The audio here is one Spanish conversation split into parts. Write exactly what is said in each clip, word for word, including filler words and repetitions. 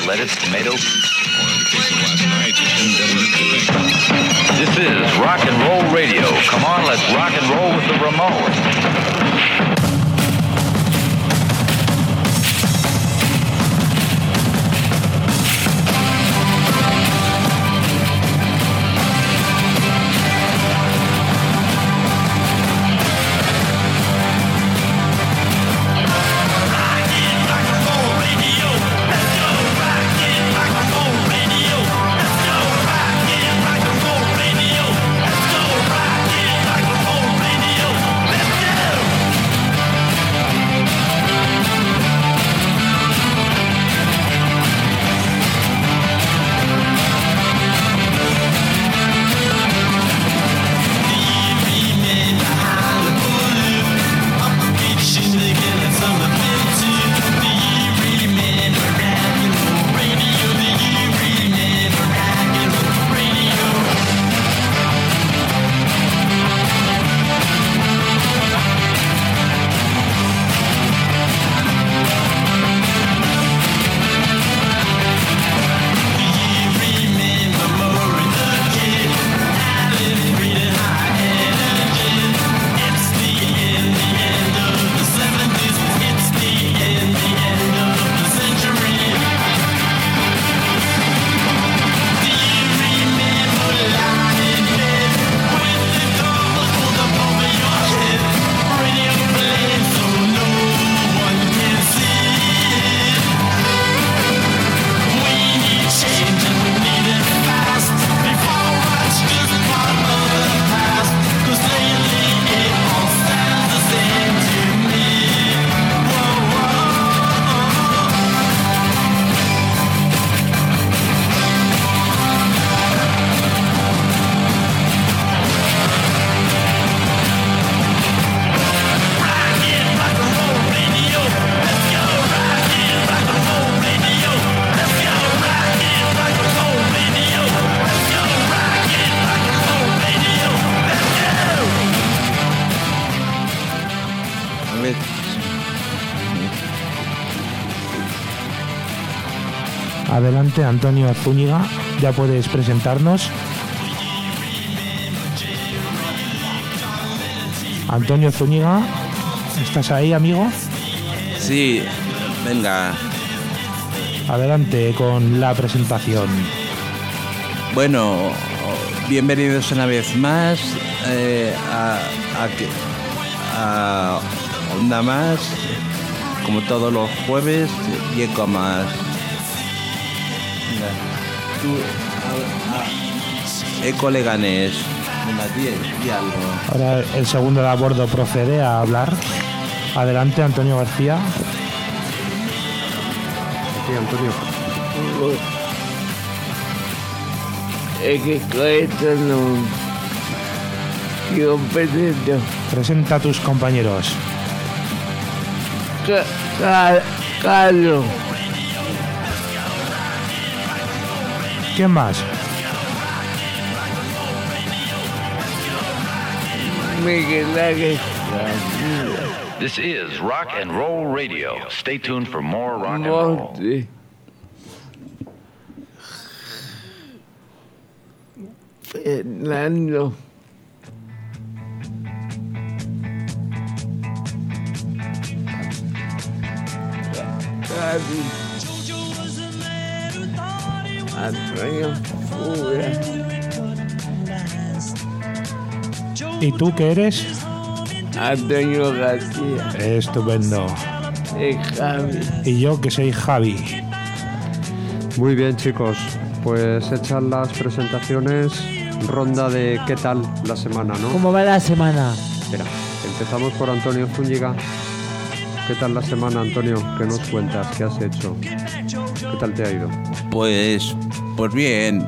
lettuce, tomatoes. This is rock and roll radio. Come on, let's rock and roll with the Ramones. Adelante, Antonio Zúñiga, ya puedes presentarnos. Antonio Zúñiga, ¿estás ahí, amigo? Sí, venga. Adelante con la presentación. Bueno, bienvenidos una vez más eh, a, a, a Onda Más, como todos los jueves, y Eco Más. Tú, a, a, Eco Leganés, y algo. Ahora el segundo de a bordo procede a hablar. Adelante, Antonio García. Sí, Antonio. Es que con esto no... Yo presento. Presenta a tus compañeros. Ca Car Carlos. ¿Quién más? Miguel Ángel. This is Rock and Roll Radio. Stay tuned for more rock and roll. Monte. Fernando. Gaby. Antonio Fura. ¿Y tú qué eres? Antonio García. Estupendo. Y Javi. Y yo que soy Javi. Muy bien, chicos, pues hechas las presentaciones, ronda de qué tal la semana, ¿no? ¿Cómo va la semana? Espera, empezamos por Antonio Zúñiga. ¿Qué tal la semana, Antonio? ¿Qué nos cuentas? ¿Qué has hecho? ¿Qué tal te ha ido? Pues, pues bien.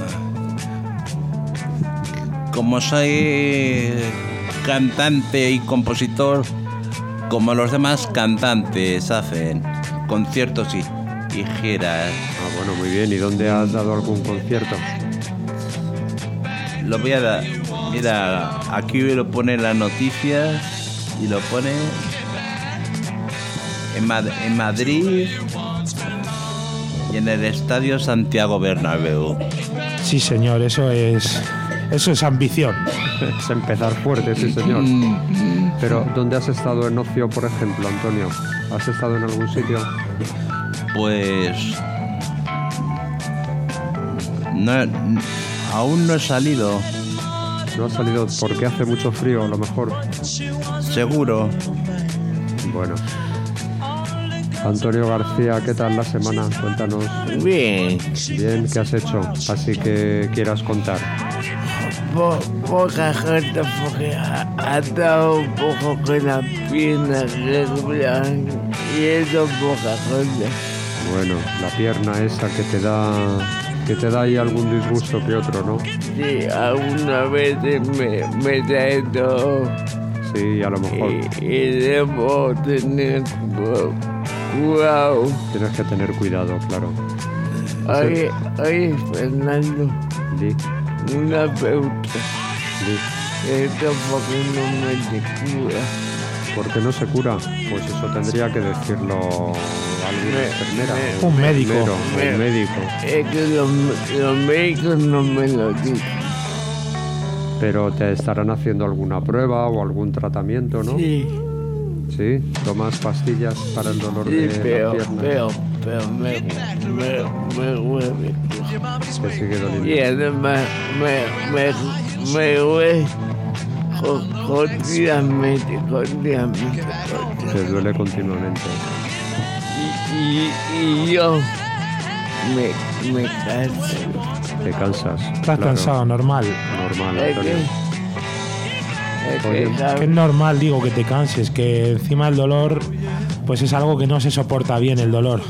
Como soy cantante y compositor, como los demás cantantes hacen conciertos y, y giras. Ah, bueno, muy bien. ¿Y dónde has dado algún concierto? Lo voy a dar. Mira, aquí lo pone la noticia y lo pone en, Mad en Madrid. Y en el Estadio Santiago Bernabéu. Sí, señor, eso es eso es ambición. Es empezar fuerte, sí, señor. Pero, ¿dónde has estado en ocio, por ejemplo, Antonio? ¿Has estado en algún sitio? Pues... No, aún no he salido. ¿No has salido porque hace mucho frío, a lo mejor? Seguro. Bueno. Antonio García, ¿qué tal la semana? Cuéntanos. Bien. Bien, ¿qué has hecho? Así que quieras contar. Po- poca gente porque ha, ha estado un poco con la pierna regular y eso poca gente. Bueno, la pierna esa que te da... que te da ahí algún disgusto que otro, ¿no? Sí, alguna vez me, me trae todo Sí, a lo mejor y, y debo tener cu- cuidado. tienes que tener cuidado, claro. Oye, oye, Fernando, Di, una pregunta. di. Esto porque no me te cura. ¿Por qué no se cura? Pues eso tendría que decirlo alguna Me- enfermera. me- o Un médico. enfermero, o Me- un médico. Es que los, los médicos no me lo dicen. Pero te estarán haciendo alguna prueba o algún tratamiento, ¿no? Sí, Sí, tomas pastillas para el dolor sí, de la pero, pierna. pero, pero me, me, me huele. Te sigue doliendo. Y además me, me, me huele co- continuamente, continuamente. Te duele continuamente. Y, y, y yo me, me canso. Te cansas. Estás claro. cansado, normal. Normal, Es que, Antonio. es Oye, que, Que ¿sabes? es normal, digo, que te canses, que encima el dolor, pues es algo que no se soporta bien, el dolor.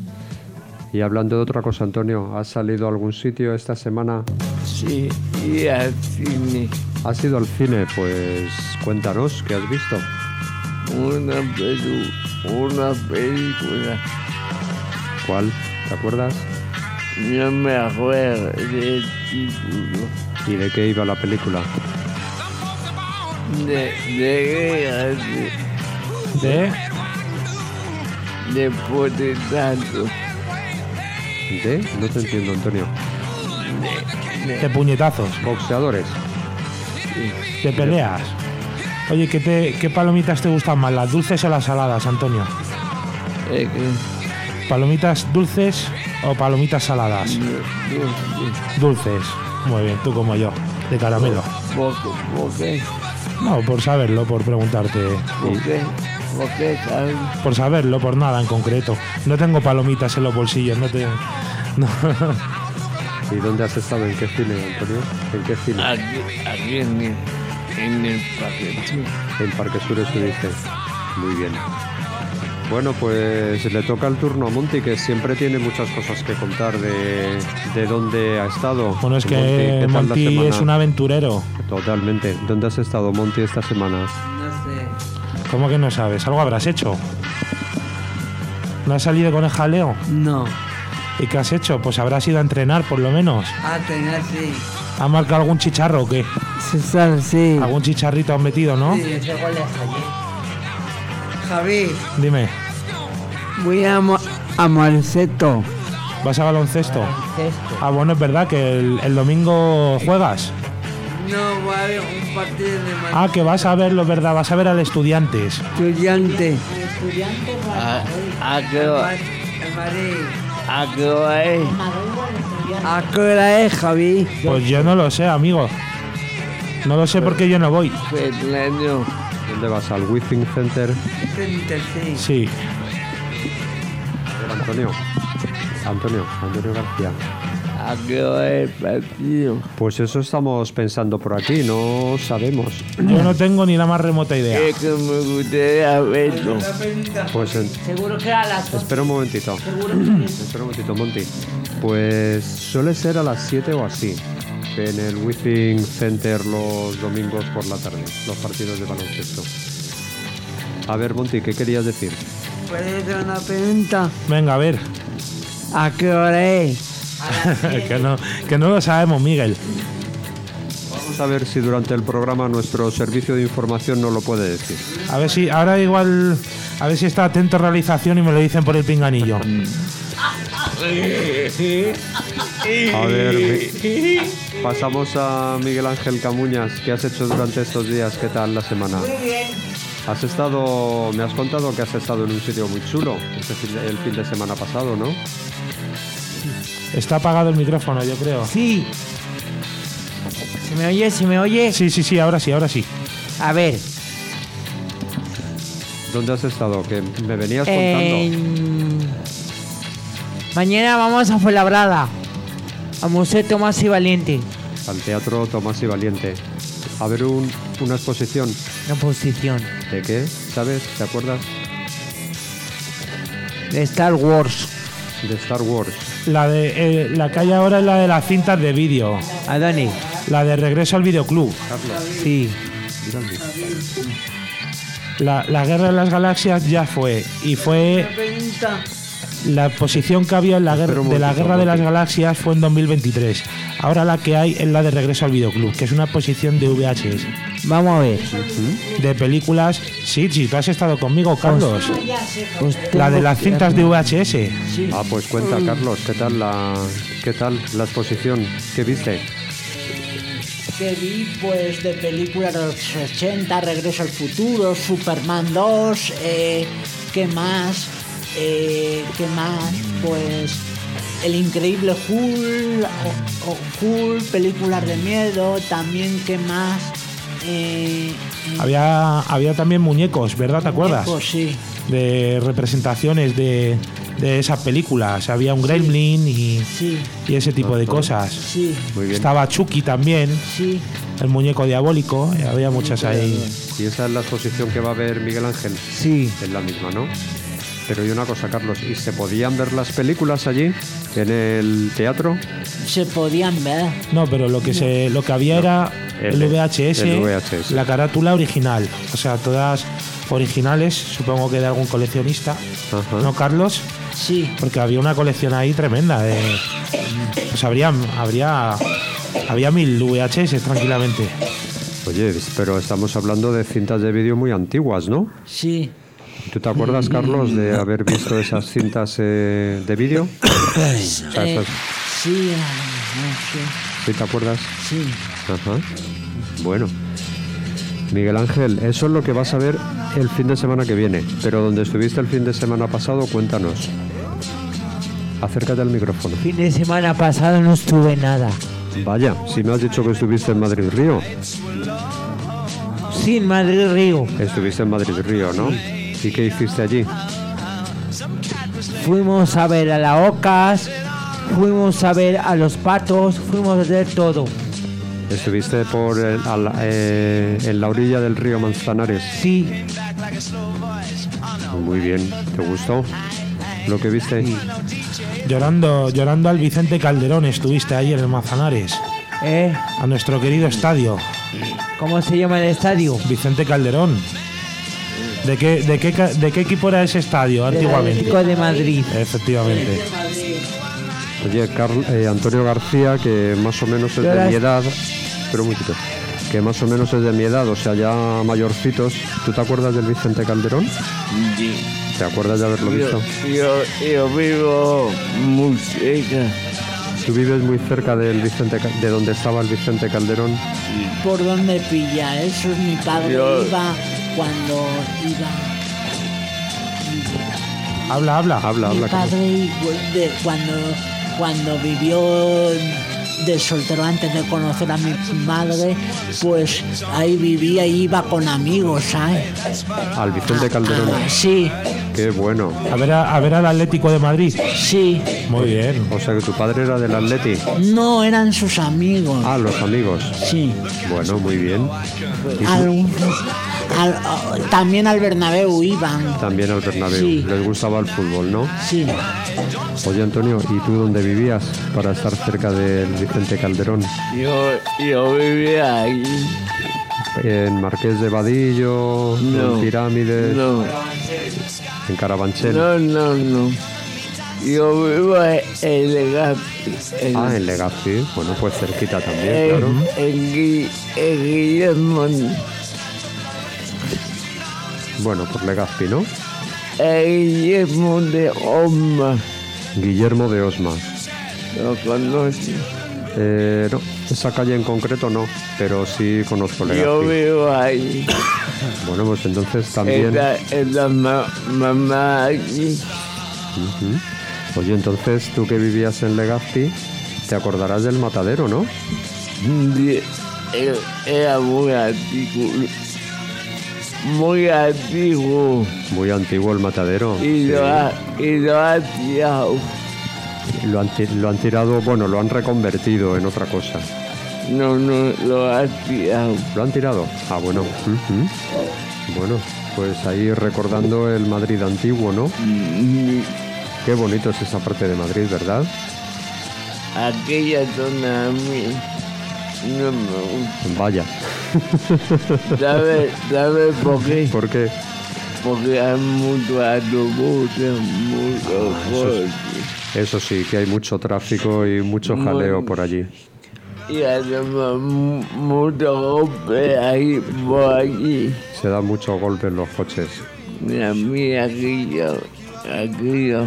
Y hablando de otra cosa, Antonio, ¿has salido a algún sitio esta semana? Sí, y al cine. ¿Has ido al cine? Pues cuéntanos, ¿qué has visto? Una, pelu una película. ¿Cuál? ¿Te acuerdas? No me acuerdo del título. ¿Y de qué iba la película? De, de guerra, de, De... de potentato. ¿De? No te entiendo, Antonio. de puñetazos, ¿Boxeadores? de peleas. Oye, ¿qué, te, ¿qué palomitas te gustan más, las dulces o las saladas, Antonio? Es que ¿Palomitas dulces o palomitas saladas? no, no, Dulces. Muy bien, tú como yo, de caramelo. ¿por qué? ¿Por qué? No, por saberlo, por preguntarte. ¿Por qué? ¿Por qué, sabes? Por saberlo, por nada en concreto. No tengo palomitas en los bolsillos, no te... No. ¿Y dónde has estado? ¿En qué cine, Antonio? ¿En qué cine? Aquí, aquí en el, en el paquete. En Parque Sur estuviste. Muy bien. Bueno, pues le toca el turno a Monty, que siempre tiene muchas cosas que contar de, de dónde ha estado. Bueno, es Monty, que ¿qué tal la Monty semana? es un aventurero. Totalmente. ¿Dónde has estado, Monty, esta semana? No sé. ¿Cómo que no sabes? ¿Algo habrás hecho? ¿No has salido con el jaleo? No. ¿Y qué has hecho? Pues habrás ido a entrenar, por lo menos. Ah, tener sí. ¿Has marcado algún chicharro o qué? César, sí. ¿Algún chicharrito has metido, no? Sí, ese gol es ayer. Javi, Dime, voy a, mo- a Marceto. ¿vas a baloncesto? Baloncesto. Ah, bueno, es verdad que el, el domingo juegas. No, voy a ver un partido de Ah, que vas a verlo, es verdad, vas a ver al Estudiantes. Estudiante. ¿A, a qué hora? El Madrid. ¿A qué hora es? ¿A qué hora es, Javi? Pues yo no lo sé, amigo. No lo sé porque yo no voy. Fernando. ¿Dónde vas? ¿Al Withing Center? Center, sí. Sí. A ver, Antonio. Antonio, Antonio García. ¿A qué hora es el partido? Pues eso estamos pensando por aquí, no sabemos. Yo no tengo ni la más remota idea. Es que me gustaría verlo. Pues en- Seguro que a las espera un momentito. Espera un momentito, Monty. Pues suele ser a las siete o así. En el Withing Center los domingos por la tarde, los partidos de baloncesto. A ver, Monty, ¿qué querías decir? ¿Puedes hacer una pregunta? Venga, a ver. ¿A qué hora es? que, no, que no lo sabemos, Miguel. Vamos a ver si durante el programa nuestro servicio de información nos lo puede decir. A ver si, ahora igual, a ver si está atento a realización y me lo dicen por el pinganillo. A ver, mi- pasamos a Miguel Ángel Camuñas. ¿Qué has hecho durante estos días? ¿Qué tal la semana? Muy bien. Has estado, me has contado que has estado en un sitio muy chulo este fin de- el fin de semana pasado, ¿no? Está apagado el micrófono, yo creo. Sí. ¿Se me oye? ¿Se me oye? Sí, sí, sí, ahora sí, ahora sí. A ver. ¿Dónde has estado? Que me venías contando. en- Mañana vamos a Fuenlabrada. A Museo Tomás y Valiente. Al Teatro Tomás y Valiente. A ver un- una exposición. Una posición. ¿De qué? ¿Sabes? ¿Te acuerdas? De Star Wars. De Star Wars. La de eh, la que hay ahora es la de las cintas de vídeo. ¿A dónde? La de Regreso al Videoclub. Carlos, Sí. grande. La, la Guerra de las Galaxias ya fue. Y fue. La exposición que había en la guerra, Espera un de la momentito, Guerra de las Monty. Galaxias fue en dos mil veintitrés. Ahora la que hay es la de Regreso al Videoclub, que es una exposición de V H S. Vamos a ver. De películas. Sí, sí, tú has estado conmigo, Carlos. Pues La de tengo las que- cintas de V H S. Ah, pues cuenta, Carlos, ¿qué tal la, qué tal la exposición? ¿Qué viste? Que vi pues de películas de los ochenta, Regreso al Futuro, Superman dos, eh, ¿qué más? Eh, ¿Qué más? Pues El Increíble Hulk, o, o Hulk, películas de miedo, también ¿qué más? Eh, eh, Había, había también muñecos, ¿verdad? ¿Te acuerdas? muñecos, sí. De representaciones de, de esas películas. Había un Gremlin y, Sí, y ese tipo de cosas. sí, Muy bien. Estaba Chucky también, sí. el muñeco diabólico. eh, Había muchas ahí. Y esa es la exposición que va a ver Miguel Ángel. Sí. Es la misma, ¿no? Pero y una cosa, Carlos, ¿y se podían ver las películas allí, en el teatro? Se podían ver. No, pero lo que se lo que había era el- el V H S, el V H S. la carátula original. O sea, todas originales, supongo que de algún coleccionista. Ajá. ¿No, Carlos? Sí, Porque había una colección ahí tremenda. De, pues habría, habría, había mil V H S tranquilamente. Oye, pero estamos hablando de cintas de vídeo muy antiguas, ¿no? sí. ¿Tú te acuerdas, Carlos, de haber visto esas cintas eh, de vídeo? O sea, Eh, esas- sí, ah, sí, ¿Sí te acuerdas? sí. Ajá. Bueno. Miguel Ángel, eso es lo que vas a ver el fin de semana que viene. Pero donde estuviste el fin de semana pasado, cuéntanos. Acércate al micrófono. Fin de semana pasado no estuve nada. Vaya, si me has dicho que estuviste en Madrid Río. Sí, en Madrid Río. Estuviste en Madrid Río, ¿no? ¿Y qué hiciste allí? Fuimos a ver a la Ocas, fuimos a ver a los patos, fuimos a ver todo. Estuviste por el- a la- eh, en la orilla del río Manzanares. Sí, Muy bien, ¿te gustó lo que viste? Llorando, llorando al Vicente Calderón estuviste ayer en Manzanares, ¿eh? a nuestro querido estadio. ¿Cómo se llama el estadio? Vicente Calderón. ¿De qué, de qué, ca- de qué equipo era ese estadio Del antiguamente? Atlético de Madrid. Efectivamente. Oye, Carl- eh, Antonio García, que más o menos es Yo de las- mi edad, pero un momentito, que más o menos es de mi edad, o sea, ya mayorcitos. ¿Tú te acuerdas del Vicente Calderón? Sí. ¿Te acuerdas de haberlo Yo, visto? yo, yo vivo muy cerca. ¿Tú vives muy cerca del Vicente, Ca- de donde estaba el Vicente Calderón? ¿Por dónde pilla? Eso es mi padre. Yo- Iba cuando iba. Habla, habla. Habla, Mi habla. Carlos. padre igual de cuando, cuando vivió de soltero antes de conocer a mi madre, pues ahí vivía y iba con amigos, ¿sabes? Al Vicente Calderón. Ah, sí, Qué bueno. A ver, a, a ver al Atlético de Madrid. sí. Muy bien. O sea, que tu padre era del Atleti. No eran sus amigos. Ah, los amigos. Sí. Bueno, muy bien. ¿Y tú? Al- al- también al Bernabéu iban. También al Bernabéu. Sí. Les gustaba el fútbol, ¿no? Sí. Oye, Antonio, ¿y tú dónde vivías para estar cerca del Vicente Calderón? Yo, yo vivía ahí. ¿En Marqués de Vadillo? No. ¿En Pirámides? No, ¿En Carabanchel? no, no, no. Yo vivo en Legazpi. En, Ah, en Legazpi. Bueno, pues cerquita también, en, claro. en Gui- en Guillermo. Bueno, por Legazpi, ¿no? En Guillermo de Oma. Guillermo de Osma. ¿Lo conoces? Eh, no, esa calle en concreto no, pero sí conozco Yo Legazpi. vivo ahí. Bueno, pues entonces también... Está, está ma- mamá aquí. Ujú. Oye, entonces tú que vivías en Legazpi, te acordarás del matadero, ¿no? Sí, era- Era muy antiguo. Muy antiguo. Muy antiguo el matadero. Y sí. lo ha, y lo ha tirado. Lo han, ti- lo han tirado, bueno, lo han reconvertido en otra cosa. No, no, lo ha tirado. ¿Lo han tirado? Ah, bueno. Ujú. Bueno, pues ahí recordando el Madrid antiguo, ¿no? Mm, Qué bonito es esa parte de Madrid, ¿verdad? Aquella zona a mí no me gusta. Vaya. ¿Sabes sabe por qué? ¿Por qué? Porque hay mucho autobuses, mucho eso es- coches. Eso sí, que hay mucho tráfico y mucho jaleo por allí. Y además mu- mucho golpe ahí por allí. Se da mucho golpe en los coches. Mira, mira aquello, aquello.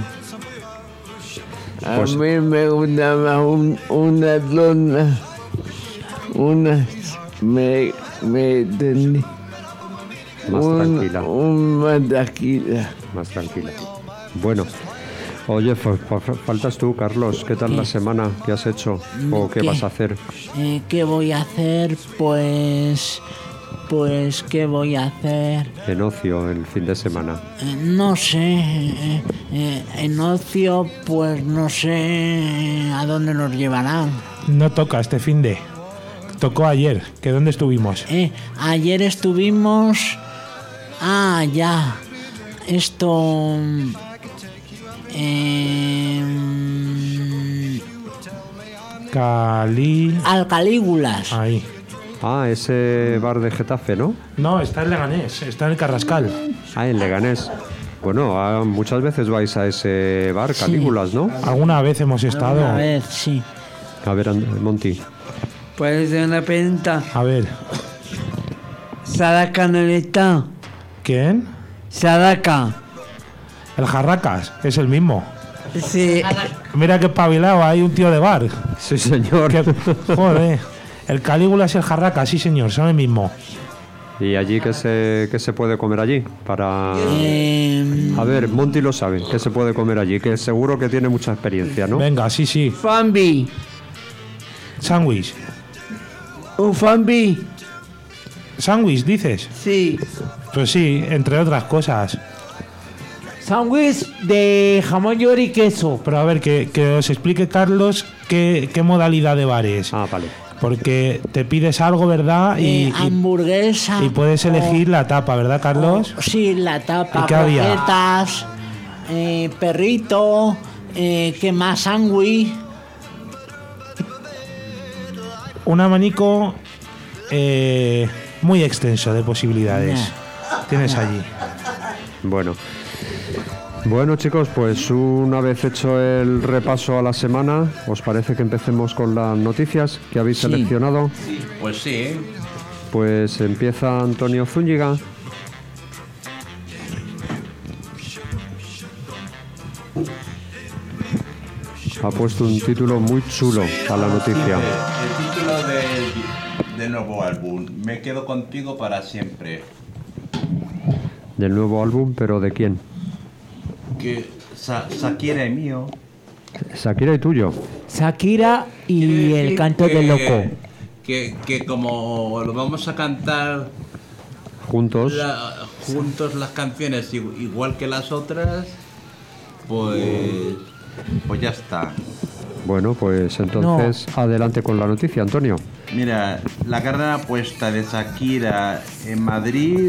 A Pues- mí me gusta más un- una zona, una, me, me entendí. Más Un- tranquila. Un más tranquila. Más tranquila. Bueno, oye, fa- fa- faltas tú, Carlos. ¿Qué tal la semana? ¿Qué has hecho? ¿O qué ¿Qué? vas a hacer? Eh, ¿Qué voy a hacer? Pues... Pues, ¿qué voy a hacer? En ocio, el fin de semana. Eh, no sé. eh, eh, en ocio, pues no sé a dónde nos llevarán. No toca este fin de. Tocó ayer. ¿Que dónde estuvimos? Eh, ayer estuvimos... Ah, ya. Esto... Eh, Cali. al Calígulas. Ahí. Ah, ese bar de Getafe, ¿no? No, está en Leganés. Está en el Carrascal. Ah, en Leganés. Bueno, ah, muchas veces vais a ese bar, Calígulas, ¿no? Alguna vez hemos estado. A ver, sí. A ver, And- Monty. Puede ser una pregunta. A ver. Sadaka no está. ¿Quién? Sadaka. El Jarracas. Es el mismo. Sí. Mira qué pabilado. Hay un tío de bar. Sí, señor. Que- joder. El Calígula y el Jarracas. Sí, señor. Son el mismo. ¿Y allí qué se, qué se puede comer allí? Para... Eh, A ver, Monty lo sabe. ¿Qué se puede comer allí? Que seguro que tiene mucha experiencia, ¿no? Venga, sí, sí. Fambi. Sándwich. Un fambi. Sándwich, dices. Sí. Pues sí, entre otras cosas. Sándwich de jamón york y queso. Pero a ver, que, que os explique Carlos qué, qué modalidad de bar es. Ah, vale. Porque te pides algo, ¿verdad? Y, eh, y- hamburguesa. y puedes o- elegir la tapa, ¿verdad, Carlos? o- sí, la tapa. ¿Y qué había? croquetas, eh, perrito, eh, ¿qué más? Sándwich. Un abanico eh, muy extenso de posibilidades. Tienes allí. Bueno. Bueno, chicos, pues una vez hecho el repaso a la semana, ¿os parece que empecemos con las noticias que habéis Sí. seleccionado? Pues sí. Pues empieza Antonio Zúñiga. Ha puesto un título muy chulo a la noticia. El título del, del nuevo álbum, Me quedo contigo para siempre. Del nuevo álbum, pero ¿de quién? Que Sa- Shakira es mío. Shakira y tuyo. Shakira y Quiere el decir canto que- del loco. Que, que como lo vamos a cantar Juntos. la- juntos las canciones i- igual que las otras, pues, pues ya está. Bueno, pues entonces adelante con la noticia, Antonio. Mira, la carrera apuesta de Shakira en Madrid.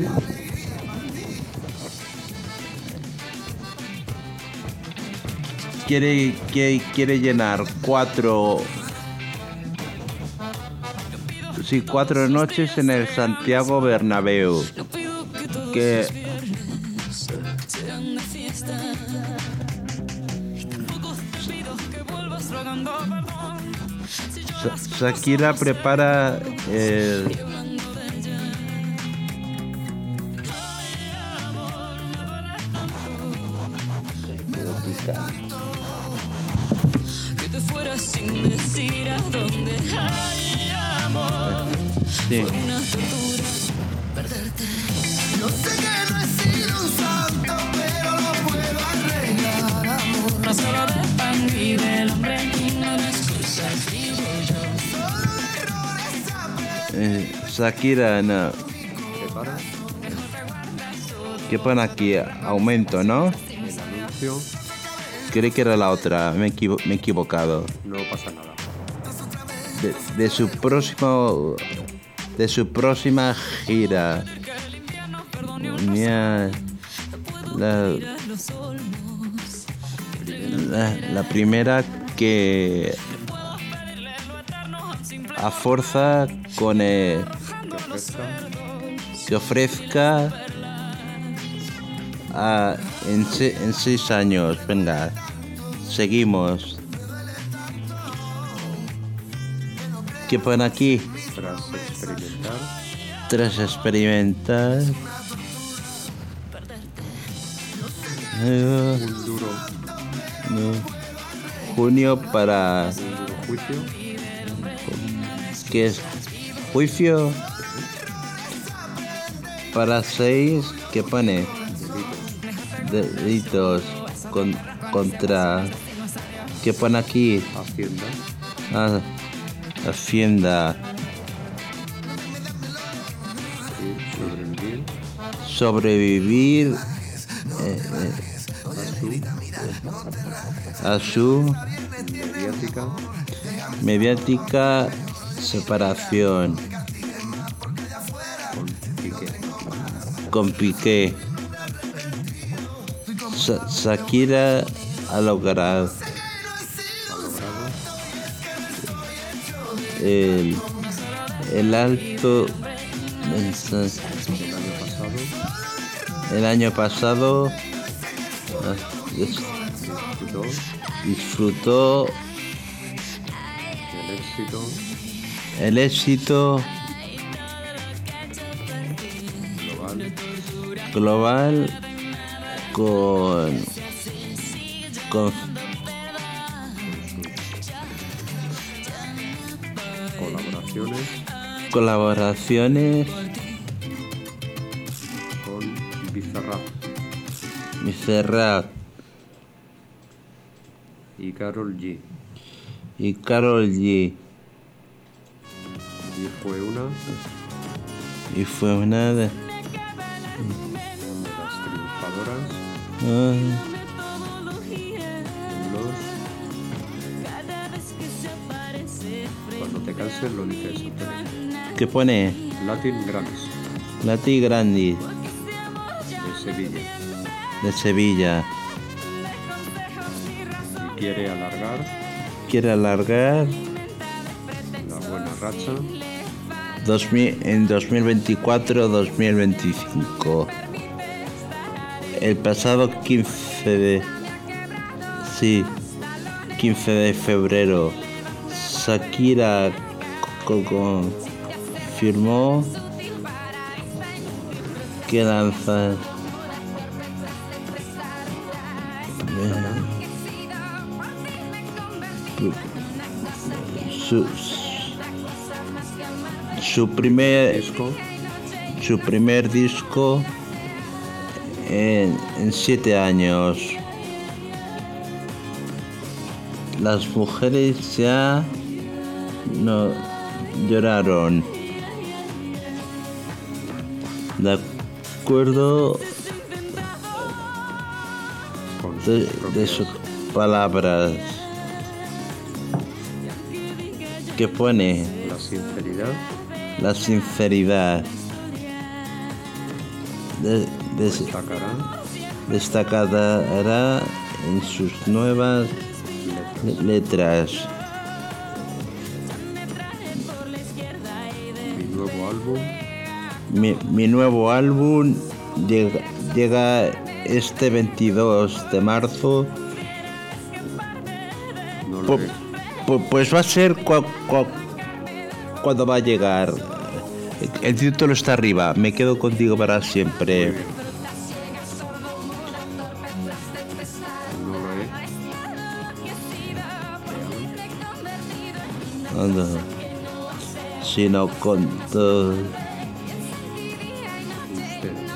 Quiere, quiere, quiere llenar cuatro. Sí, cuatro noches en el Santiago Bernabéu. Que. Sa- Shakira prepara el. sin decir a dónde hay amor. Sí. Fue una tortura perderte. Yo sé que no he sido un santo, pero lo puedo arreglar, amor. No solo de pan vive el hombre, no de excusas vivo yo. Solo errores aprendí. Eh, Shakira, no. ¿Qué para? ¿Qué pone aquí? Aumento, ¿no? El anuncio. Creí que era la otra, me, equivo- me he equivocado. No pasa nada. De, de su próximo. De su próxima gira. Mira, la, la, la primera que a fuerza con el, que ofrezca a, en, se- en seis años. Venga, seguimos. ¿Qué pone aquí? Tras experimentar. Tras experimentar. Eh, Un duro, no. Junio para. un duro juicio. ¿Qué es? Juicio. Para seis. ¿Qué pone? Delitos. Con, contra. ¿Qué pone aquí? Hacienda. Ah, Hacienda. Y sobrevivir. Sobrevivir. eh, A su a su mediática. mediática separación Piqué. con Piqué. Sa- Shakira ha logrado Ha logrado. el, el alto mensaje. El año pasado. El año pasado ah, dis- Disputó. disfrutó El éxito. el éxito Global. global con, con Colaboraciones. colaboraciones Con Bizarrap. Bizarrap Y Karol G. y Karol G. Y fue una Y fue una de de las triunfadoras ah, en los. Cuando te canses lo dices, Antonio. ¿qué pone? Latin Grammys Lati Grandi de Sevilla. de Sevilla. Y quiere alargar Quiere alargar la buena racha dos mil en dos mil veinticuatro dos mil veinticinco. El pasado quince de sí, quince de febrero, Shakira co- co- confirmó que lanza su, su primer disco su primer disco en, en siete años. Las mujeres ya no lloraron. De acuerdo con sus de, de propias sus palabras. Que pone la sinceridad la sinceridad. De, de, destacará destacará en sus nuevas letras. letras. Mi nuevo álbum Mi, mi nuevo álbum llega, llega este veintidós de marzo. no lo Pu- he pu- Pues va a ser cua- cua- cuando va a llegar. El título está arriba. Me quedo contigo para siempre. no lo he cuando, sino con todo. Ustedes.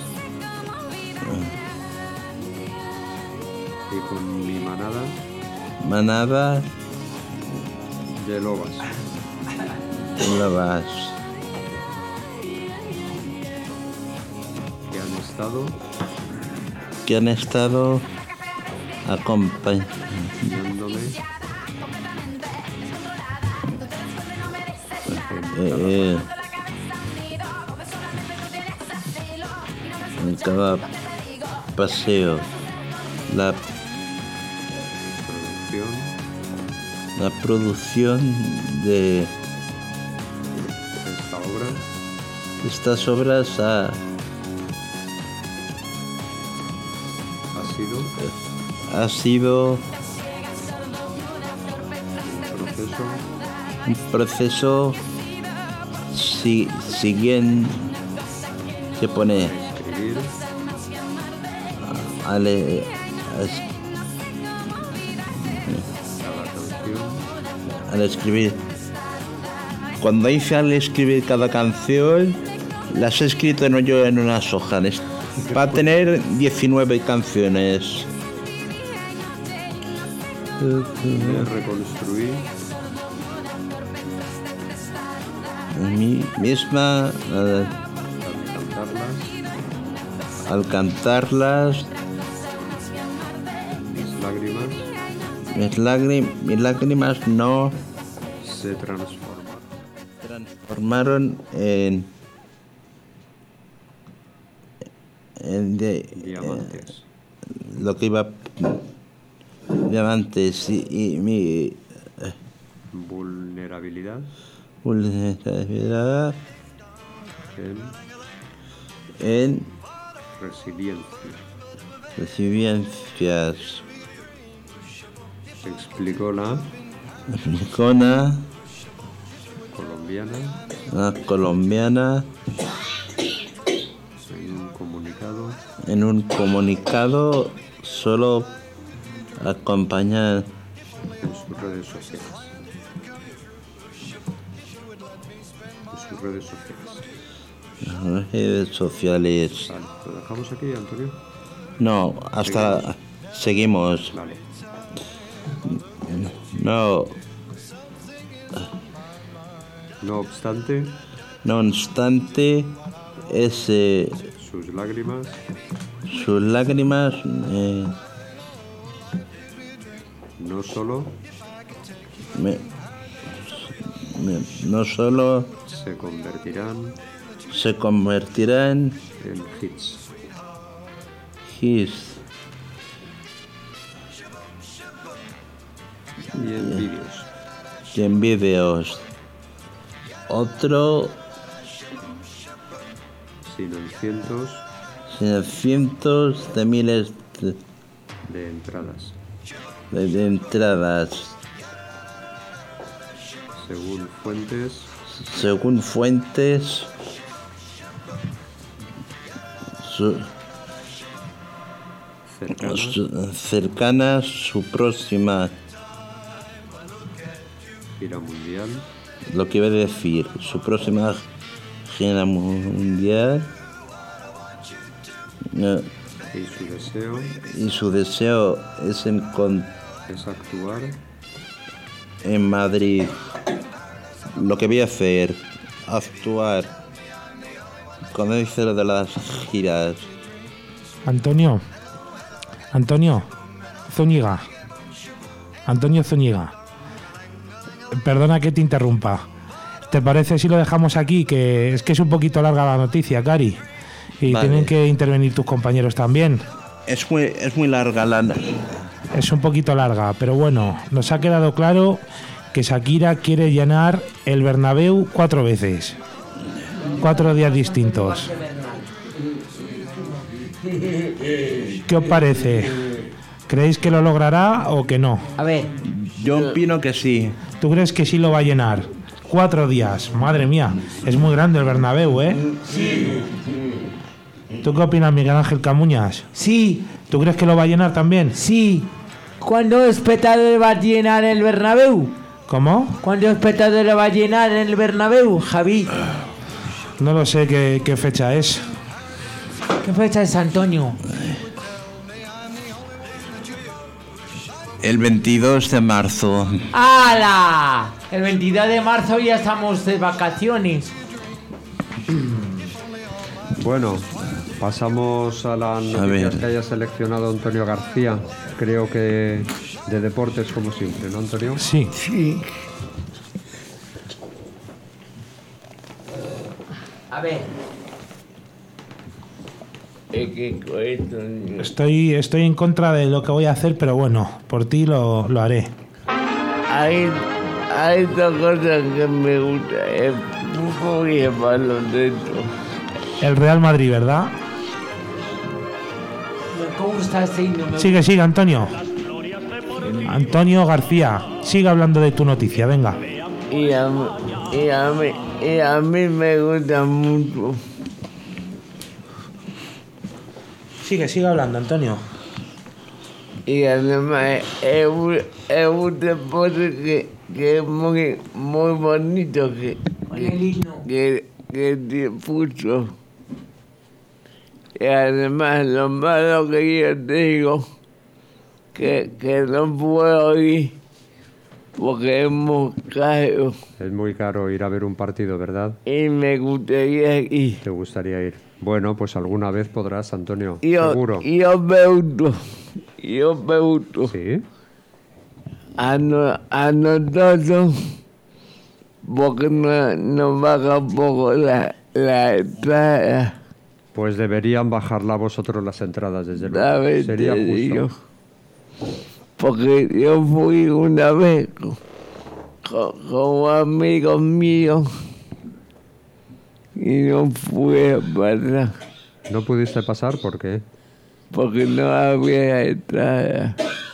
Y con mi manada Manada de lobas. de lobas Que han estado que han estado acompañándome dándome eh, eh, en cada paseo. La, producción la producción de esta obra estas obras ha, ha sido ha sido un proceso un proceso si, siguiente que pone escribir al, eh, es- cada canción al escribir. Cuando hice al escribir cada canción, las he escrito no yo en unas hojas. Es- Va a tener diecinueve canciones. de reconstruir Mi misma eh, al cantarlas al cantarlas, mis lágrimas mis, lágrim- mis lágrimas no se transforman transformaron en, en de- diamantes lo que iba diamantes y, y mi vulnerabilidad vulnerabilidad en en resiliencia. resiliencias. Explicó la Icona, colombiana una colombiana, en un comunicado en un comunicado solo acompañar en sus redes sociales. En sus redes sociales. las redes sociales. Vale, ¿lo dejamos aquí, Antonio? No, hasta seguimos. Vale. No, No obstante, no obstante, ese, sus lágrimas sus lágrimas eh, no solo me- me- no solo se convertirán se convertirán en hits, hits y en vídeos. y en vídeos. Otro, sino en cientos sino cientos de miles de, de entradas, de- de entradas, según fuentes según fuentes su- cercanas su- cercanas su próxima, gira mundial lo que iba a decir, su próxima gira mundial eh, y su deseo y su deseo es encon- es actuar en Madrid. Lo que voy a hacer, actuar, cuando dice lo de las giras, Antonio, Antonio Zúñiga, Antonio Zúñiga, perdona que te interrumpa. ¿Te parece si lo dejamos aquí? Que es que es un poquito larga la noticia, Cari. Y Vale. tienen que intervenir tus compañeros también. es muy, es muy larga la... Es un poquito larga, pero bueno, nos ha quedado claro que Shakira quiere llenar el Bernabéu cuatro veces. Cuatro días distintos. ¿Qué os parece? ¿Creéis que lo logrará o que no? A ver, Yo opino que sí. ¿Tú crees que sí lo va a llenar? Cuatro días, madre mía. Es muy grande el Bernabéu, ¿eh? Sí. ¿Tú qué opinas, Miguel Ángel Camuñas? sí, ¿Tú crees que lo va a llenar también? sí. ¿Cuándo espectador va a llenar el Bernabéu? ¿Cómo? ¿Cuántos espectadores va a llenar en el Bernabéu, Javi? No lo sé qué, qué fecha es. ¿Qué fecha es, Antonio? El veintidós de marzo. ¡Hala! El veintidós de marzo ya estamos de vacaciones. Bueno, pasamos a las noticias ver. que haya seleccionado Antonio García. Creo que de deportes como siempre, ¿no, Antonio? Sí. Sí. A ver. Es que con esto, niño. Estoy, estoy en contra de lo que voy a hacer, pero bueno, por ti lo, lo haré. Hay, hay dos cosas que me gustan. El fútbol y el baloncesto. El Real Madrid, ¿verdad? Me gusta este himno. me Sigue, sigue, Antonio. Antonio García, sigue hablando de tu noticia, venga. Y a, mí- y a mí, y a mí me gusta mucho. Sigue, sigue hablando, Antonio. Y además es un, es un deporte que, que es muy, muy bonito, que, Con el himno. que, que disfruto. Y además lo malo que yo digo, que, que no puedo ir porque es muy caro Es muy caro ir a ver un partido, ¿verdad? y me gustaría ir. Te gustaría ir. Bueno, pues alguna vez podrás, Antonio. Yo, Seguro. yo me gusto, yo me gusto. Sí. A, no, a nosotros, porque no, nos baja un poco la, la entrada. Pues deberían bajarla vosotros las entradas, desde luego. ¿Sabes? Sería Te justo. digo. Porque yo fui una vez con, con, con amigos míos y no fui para atrás ¿No pudiste pasar? ¿Por qué? porque no había entrada.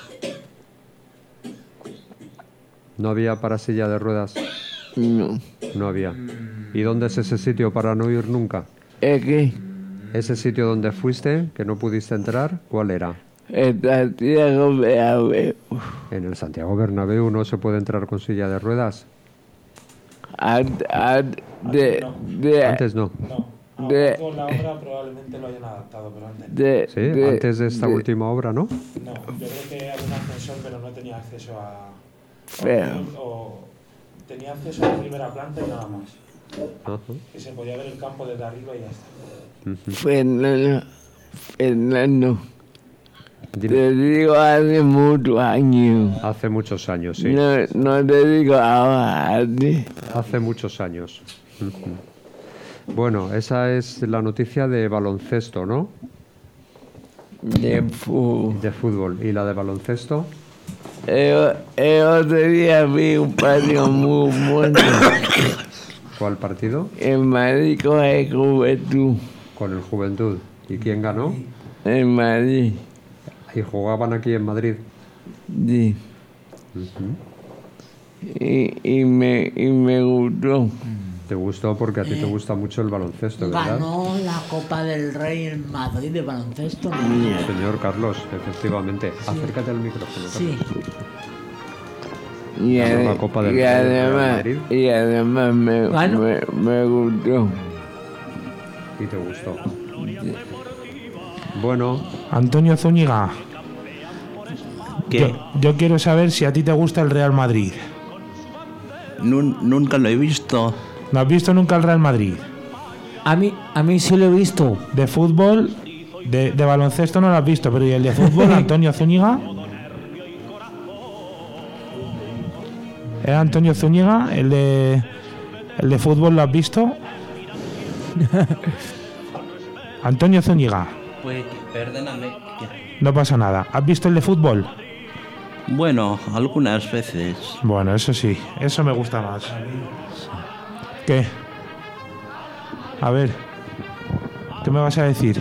¿No había para silla de ruedas? No. No había. ¿Y dónde es ese sitio para no ir nunca? Es que ¿Ese sitio donde fuiste, que no pudiste entrar, cuál era? en Santiago me había. En el Santiago Bernabéu no se puede entrar con silla de ruedas. An- an- de, de, Antes no. No, De- con la obra probablemente lo hayan adaptado, pero antes de, Sí, de- antes de esta de- última obra, ¿no? no. Yo creo que había un ascensor, pero no tenía acceso a... Feo. O tenía acceso a la primera planta y nada más. Ajá. Que se podía ver el campo desde arriba y ya está. Fernando, Fernando, Dime. te digo hace muchos años. Hace muchos años, sí. No, no te digo ahora. a ti. Hace muchos años. Ujú. Bueno, esa es la noticia de baloncesto, ¿no? De fútbol. De fútbol. ¿Y la de baloncesto? El, el otro día vi un partido muy bueno ¿Cuál partido? en Madrid con el Juventud. Con el Juventud. ¿Y quién ganó? En Madrid. Y jugaban aquí en Madrid. Sí. Y, y, me, y me gustó. Te gustó porque a ti te gusta mucho el baloncesto, ¿verdad? Ganó la Copa del Rey en Madrid de baloncesto. ¿no? Señor Carlos, efectivamente. Acércate al micrófono. Sí. Carlos. Y, Ganó ade- la Copa del y Rey del Real además, Madrid. y además me, Ganó. me, me gustó. Y te gustó. Bueno, Antonio Zúñiga, ¿Qué? yo, yo quiero saber si a ti te gusta el Real Madrid. Nun- nunca lo he visto. ¿No has visto nunca el Real Madrid? A mí, a mí sí lo he visto. De fútbol, de, de baloncesto no lo has visto, pero ¿y el de fútbol, Antonio Zúñiga? ¿Era Antonio Zúñiga? ¿El de, el de fútbol lo has visto? Antonio Zúñiga, Pues, perdóname. no pasa nada. ¿Has visto el de fútbol? Bueno, algunas veces. Bueno, eso sí, eso me gusta más. ¿Qué? A ver, ¿qué me vas a decir?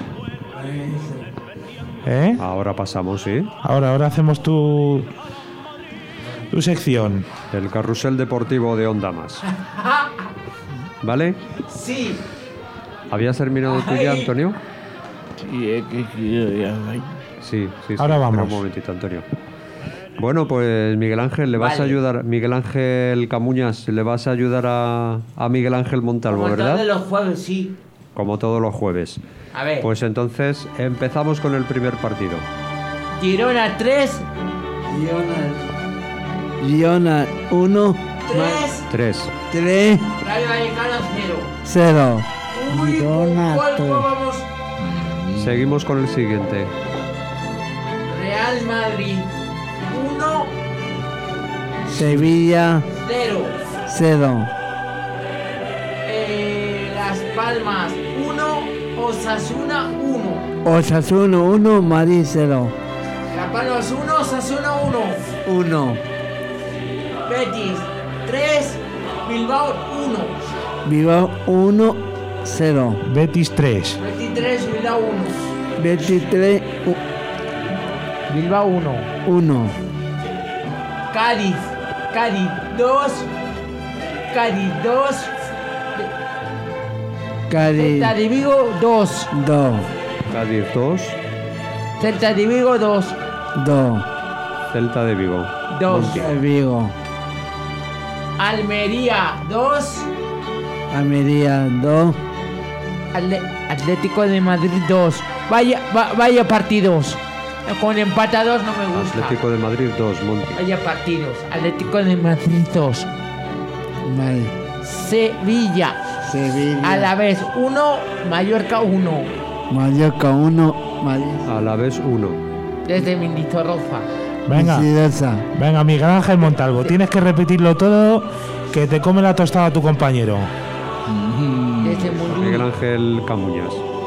¿Eh? ahora pasamos, ¿sí? Ahora, ahora hacemos tu tu sección. El carrusel deportivo de Onda Más. ¿Vale? Sí. ¿Habías terminado tú ya, Antonio? Sí, es que quiero ya. Sí, sí, sí. Ahora Espera vamos. un momentito, Antonio. Bueno, pues Miguel Ángel, le vas Vale. a ayudar, Miguel Ángel Camuñas, le vas a ayudar a, a Miguel Ángel Montalvo, Como ¿verdad? todos los jueves, sí. Como todos los jueves. A ver. Pues entonces empezamos con el primer partido. Girona tres, Girona uno, tres, Tres. tres, Rayo Vallecano cero. cero. Uy, Girona ¿cuál tres. vamos? Seguimos con el siguiente. Real Madrid uno, Sevilla cero. cero. Eh, Las Palmas uno, Osasuna uno. Osasuna uno, Madrid cero. Las Palmas uno, Osasuna uno. uno. Betis tres, Bilbao uno. Bilbao uno, cero. Betis tres. Betis tres, Bilbao uno. veintitrés, Bilbao uno. uno. Cádiz, Cádiz dos, Cádiz dos, Cádiz Celta de Vigo dos, dos. Cádiz dos, Celta de Vigo dos, dos. Celta de Vigo. dos, Vigo. Almería dos, Almería dos. Atle- Atlético de Madrid dos. Vaya, va- vaya partidos. Con empatados no me gusta. Atlético de Madrid dos, Monti. Vaya partidos. Atlético de Madrid dos. Vale. Sevilla. Sevilla. A la vez uno, Mallorca uno. Mallorca uno, Madrid. A la vez uno. Desde Mendizorroza. Venga, Viceversa. venga, Miguel Ángel Montalvo. Tienes que repetirlo todo, que te come la tostada tu compañero. Desde Miguel Mundú. Ángel Camuñas.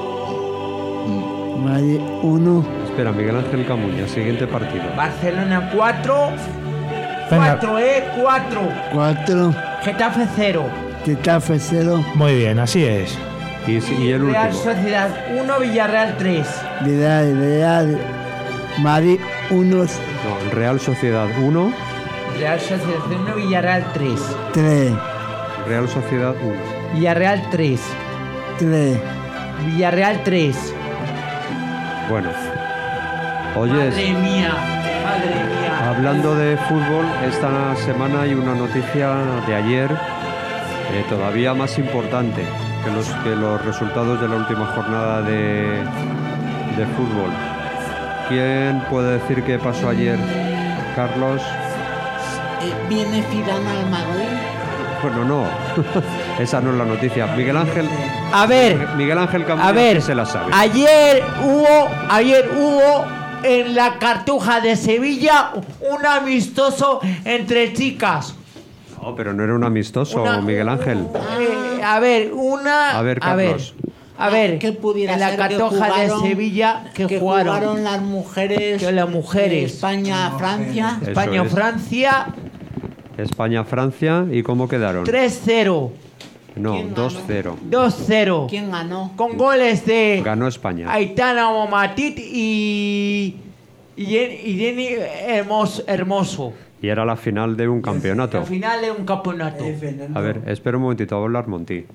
Madrid uno. Espera, Miguel Ángel Camuñas, siguiente partido. Barcelona cuatro. Venga. cuatro, eh, cuatro. cuatro. Getafe cero. Getafe cero. Muy bien, así es. Y, y el Real último. Sociedad uno, Villarreal tres. Real, Real. Madrid uno, No, Real Sociedad uno, Real Sociedad uno, Villarreal tres. tres. Real Sociedad uno. Villarreal tres. tres. Villarreal tres. Bueno. Oyes, Madre mía, madre mía. hablando de fútbol, esta semana hay una noticia de ayer eh, todavía más importante que los, que los resultados de la última jornada de, de fútbol. ¿Quién puede decir qué pasó ayer, Carlos? Eh, ¿Viene Zidane al Madrid? Bueno, no, esa no es la noticia. Miguel Ángel, A ver, Miguel Ángel Camuñas a ver. se la sabe. Ayer hubo, ayer hubo en la Cartuja de Sevilla un amistoso entre chicas. No, pero no era un amistoso, Una- Miguel Ángel. Eh, a ver, una. A ver, a ver, Carlos. a ver, ¿Qué pudiera en la ser que Cartuja de jugaron- Sevilla que, que jugaron, jugaron las mujeres, Que las mujeres. de España, Francia. Eso España, es. Francia, España-Francia, ¿y cómo quedaron? tres cero, No, ¿Quién ganó? dos cero. dos cero, ¿Quién ganó? con goles de Ganó España. Aitana Momatit y y Jen- y Jenny Hermoso, Hermoso. Y era la final de un Al campeonato. final de un campeonato. A ver, espera un momentito, va a hablar Monti.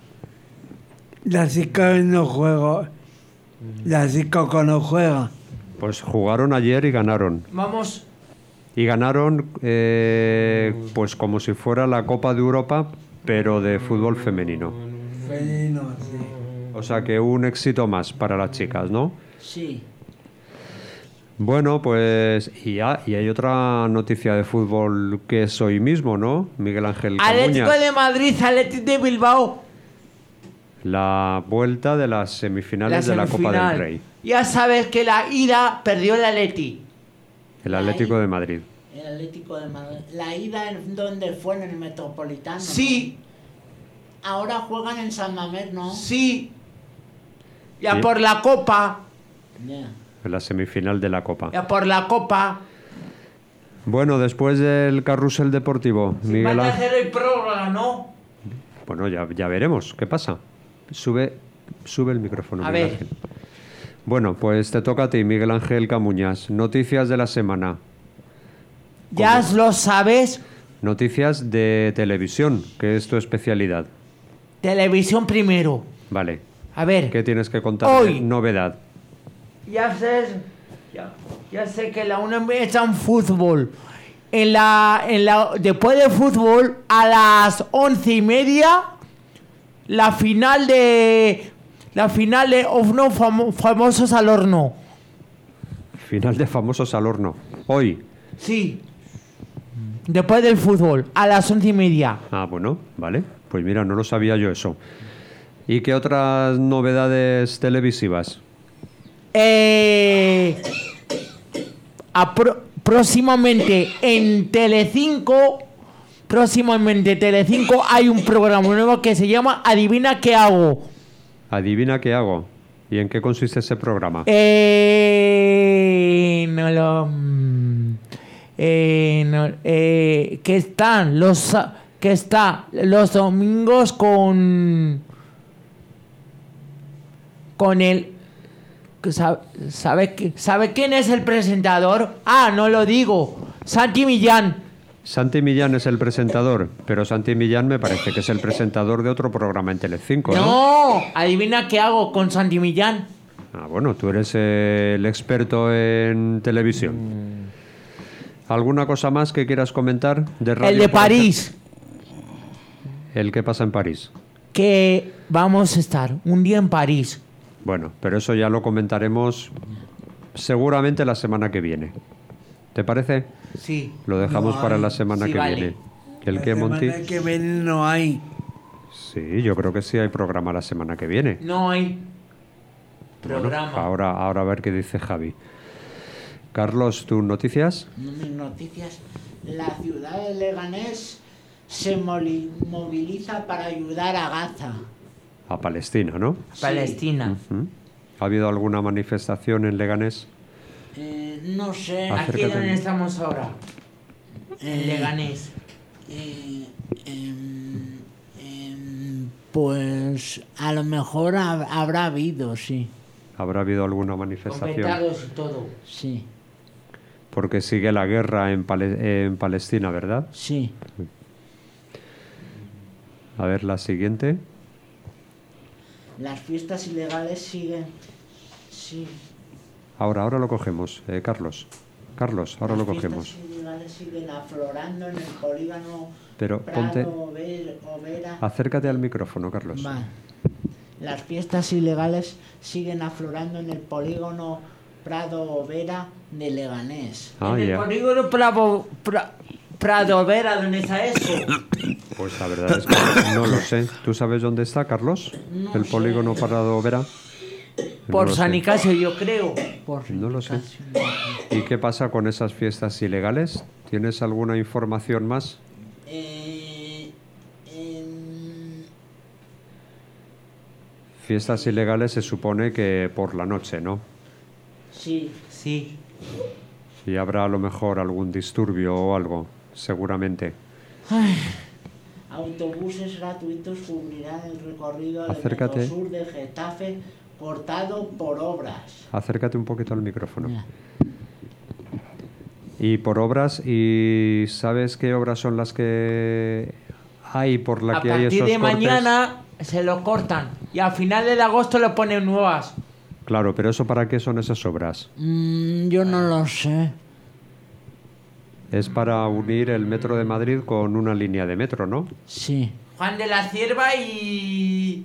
La chica no juega. La chica que no juega. Pues jugaron ayer y ganaron. Vamos, Y ganaron eh, pues como si fuera la Copa de Europa, pero de fútbol femenino. Femenino, sí. O sea que un éxito más para las chicas, ¿no? Sí. Bueno, pues y, ya, y hay otra noticia de fútbol que es hoy mismo, ¿no? Miguel Ángel Atlético Camuñas. de Madrid, Atlético de Bilbao. La vuelta de las semifinales de la Copa semifinal. del Rey. Ya sabes que la ida perdió el Atleti. El Atlético de Madrid. El Atlético de Madrid. La ida en donde fue en el Metropolitano. ¿no? Sí, Ahora juegan en San Mamés, ¿no? sí. Ya Sí. por la Copa, Ya. En la semifinal de la Copa. ya por la Copa. Bueno, después del carrusel deportivo, Miguel Van a Ángel. hacer el programa, ¿no? Bueno, ya, ya veremos. ¿Qué pasa? Sube, sube el micrófono, A Miguel ver. Ángel. Bueno, pues te toca a ti, Miguel Ángel Camuñas. Noticias de la semana. Ya lo sabes. Noticias de televisión, que es tu especialidad. Televisión primero. Vale. A ver, ¿Qué tienes que contar? Hoy. de novedad. ya sé, ya, ya sé que la UNAM está en fútbol en la, en la, después del fútbol, a las once y media, la final de, la final de Horno famo- Famosos al Horno. Final de Famosos al Horno. Hoy. Sí. Después del fútbol, a las once y media. Ah, bueno, vale. Pues mira, no lo sabía yo eso. ¿Y qué otras novedades televisivas? Eh, apro- próximamente en Telecinco, próximamente Telecinco hay un programa nuevo que se llama Adivina qué hago. Adivina qué hago. ¿Y en qué consiste ese programa? Eh, no lo, mm, eh, no, eh, que están los sa- que está los domingos con con el ¿sabe, sabe, qui- ¿sabe quién es el presentador? Ah, no lo digo. Santi Millán. Santi Millán es el presentador, pero Santi Millán me parece que es el presentador de otro programa en Telecinco, ¿no? No, adivina qué hago con Santi Millán. Ah, bueno, tú eres eh, el experto en televisión. ¿Alguna cosa más que quieras comentar de radio? El de por París, ejemplo? ¿El que pasa en París? que vamos a estar un día en París. Bueno, pero eso ya lo comentaremos seguramente la semana que viene. ¿Te parece? Sí. Lo dejamos No para hay. la semana Sí, que vale. viene. ¿El La qué, Monty? semana que viene no hay. Sí, yo creo que sí hay programa la semana que viene. No hay Bueno, programa. ahora, ahora a ver qué dice Javi. Carlos, ¿tus noticias? No, mis noticias. La ciudad de Leganés se moli- moviliza para ayudar a Gaza. A Palestina, ¿no? Palestina. Ujú. ¿Ha habido alguna manifestación en Leganés? Eh, no sé. Ah. Aquí Acércate. donde estamos ahora. En eh, Leganés. eh, em, em, pues a lo mejor hab- habrá habido, sí. ¿Habrá habido alguna Con manifestación? petardos y todo. Sí, Porque sigue la guerra en, Pale- en Palestina, ¿verdad? sí. A ver, la siguiente. Las fiestas ilegales siguen. Sí. Ahora, ahora lo cogemos, eh, Carlos. Carlos, ahora lo Las cogemos. fiestas ilegales siguen aflorando en el polígono Pero ponte... Prado Over- Overa. Acércate al micrófono, Carlos. Va. Las fiestas ilegales siguen aflorando en el polígono Prado Overa de Leganés. Ah, en el ya. polígono Prado, Pra- Prado Vera, ¿dónde está eso? Pues la verdad es que no lo sé. ¿Tú sabes dónde está, Carlos? No ¿El sé. polígono Prado Vera? Por No lo San sé. Nicasio, yo creo. Por No lo sé. casi no. ¿Y qué pasa con esas fiestas ilegales? ¿Tienes alguna información más? Eh, em, Fiestas ilegales se supone que por la noche, ¿no? sí. Sí. Y habrá a lo mejor algún disturbio o algo, seguramente. Autobuses gratuitos cubrirán el recorrido del Acércate. metro sur de Getafe cortado por obras. Acércate un poquito al micrófono. Ya. Y por obras, ¿y sabes qué obras son las que hay por la A que hay partir esos de cortes? mañana se lo cortan. Y a finales de agosto le ponen nuevas. Claro, pero ¿eso para qué son esas obras? Mm, yo no lo sé. Es para unir el metro de Madrid con una línea de metro, ¿no? Sí. Juan de la Cierva y...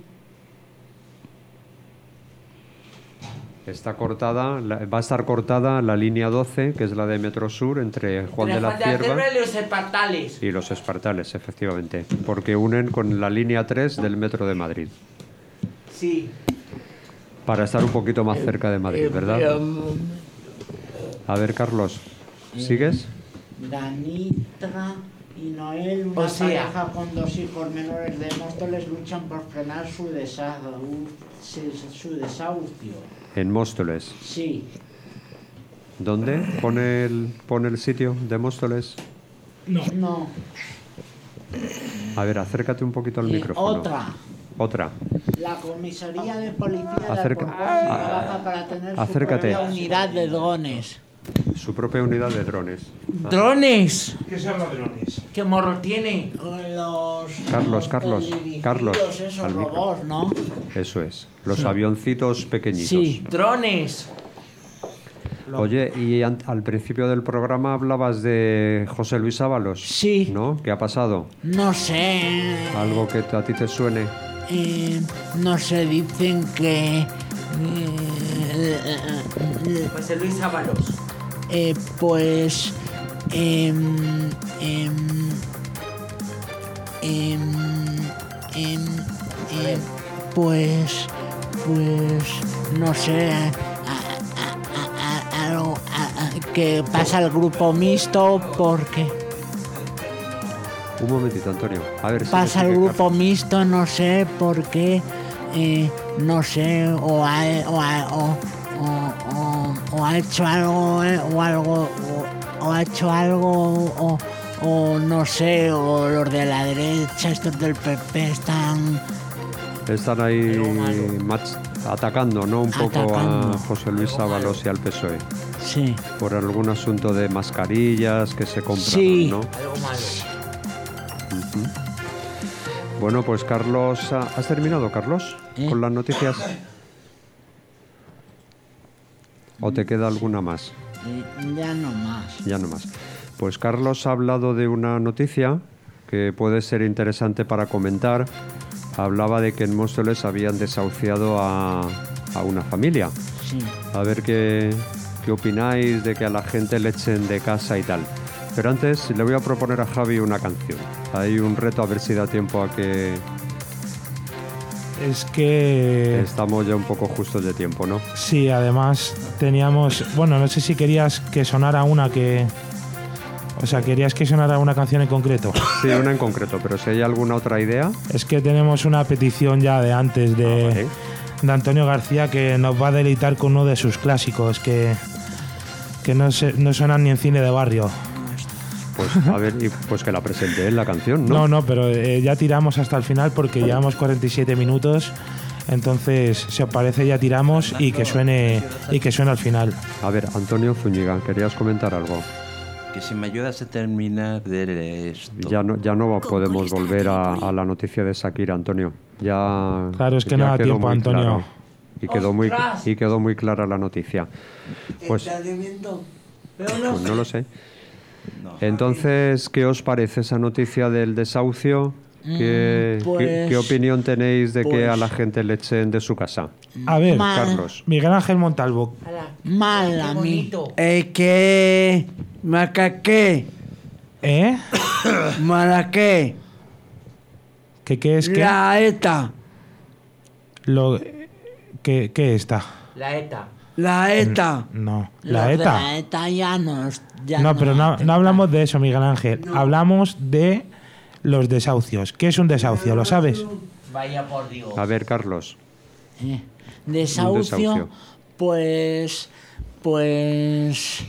Está cortada, la- va a estar cortada la línea doce, que es la de Metro Sur, entre Juan entre de la Juan de la Cierva Cierva y los espartales. y los Espartales, efectivamente, porque unen con la línea tres del metro de Madrid, Sí. para estar un poquito más cerca de Madrid, ¿verdad? Eh, A ver, Carlos, ¿sigues? Danitra y Noel, una O sea- pareja con dos hijos menores de Móstoles, luchan por frenar su, desa- su- su desahucio. En Móstoles. Sí. ¿Dónde? ¿Pone el, pone el sitio de Móstoles? No. A ver, acércate un poquito al Y micrófono. otra. Otra. La comisaría de policía de Acerca- Alcorcón trabaja para tener su acércate. propia unidad de drones. Su propia unidad de drones. ¡Drones! ¿Qué se habla de drones? ¿Qué morro tiene? Los, Carlos, los Carlos, teledirigidos, Carlos, esos al micro. robots, ¿no? Eso es. Los avioncitos pequeñitos. Sí. ¡Drones! Oye, y an- al principio del programa hablabas de José Luis Ábalos. Sí. ¿No? ¿Qué ha pasado? No sé. ¿Algo que a ti te suene? eh, no sé, dicen que. eh, José Luis Ábalos. eh, pues. em, em, em, em, em, pues. Pues. No sé. a- a- a- a- algo, a- a- que pasa el grupo mixto porque. Un momentito, Antonio. A ver si Pasa me el sigue grupo mixto, no sé por qué, eh, no sé, o ha, o ha- o- o- o- o ha hecho algo, eh, o algo, o, o ha hecho algo, o, o no sé, o los de la derecha, estos del P P están. Están ahí mach- atacando, ¿no? Un poco Atacando. a José Luis Ábalos y al P S O E. Sí. Por algún asunto de mascarillas que se compran, Sí. ¿no? Algo malo. Ujú. Bueno, pues Carlos, ¿ha- ¿has terminado, Carlos, ¿Eh? con las noticias? ¿O te queda alguna más? Eh, Ya no más. Ya no más. Pues Carlos ha hablado de una noticia que puede ser interesante para comentar. Hablaba de que en Móstoles habían desahuciado a, a una familia. Sí. A ver qué, qué opináis de que a la gente le echen de casa y tal. Pero antes le voy a proponer a Javi una canción. Hay un reto, a ver si da tiempo a que Es que... estamos ya un poco justos de tiempo, ¿no? Sí, además teníamos... Bueno, no sé si querías que sonara una que... O sea, querías que sonara una canción en concreto. Sí, una en concreto, pero si hay alguna otra idea... Es que tenemos una petición ya de antes de, Ah, vale. de Antonio García que nos va a deleitar con uno de sus clásicos que, que no, se, no suenan ni en cine de barrio. Pues a ver, y pues que la presente él la canción, ¿no? No, no, pero eh, ya tiramos hasta el final porque llevamos cuarenta y siete minutos. Entonces, si os parece, ya tiramos y que suene y que suene al final. A ver, Antonio Zúñiga, ¿querías comentar algo? Que si me ayudas a terminar de esto. Ya no, ya no podemos volver a, a la noticia de Shakira, Antonio. Ya. Claro, es que ya no da quedó tiempo, muy Antonio. claro. Y quedó, muy, ¡Ostras! y quedó muy clara la noticia. Pues, Pero no pues no lo sé. No. Entonces, ¿qué os parece esa noticia del desahucio? ¿Qué, Mm, qué- pues- qué opinión tenéis de que pues- a la gente le echen de su casa? A ver, Mal. Carlos. Miguel Ángel Montalvo. Mal a Qué mí. bonito. Eh, ¿qué? ¿Maca qué? ¿Eh? ¿Mara qué? ¿Qué, qué es? ¿Qué? La ETA. Lo, ¿qué, ¿Qué está? La ETA. La ETA. No, Los la de ETA. La ETA ya no. Ya No, pero no, aceptan. no hablamos de eso, Miguel Ángel. Hablamos de los desahucios. ¿Qué es un desahucio? ¿Lo sabes? Vaya por Dios. A ver, Carlos. Eh, Desahucio, desahucio. pues. Pues.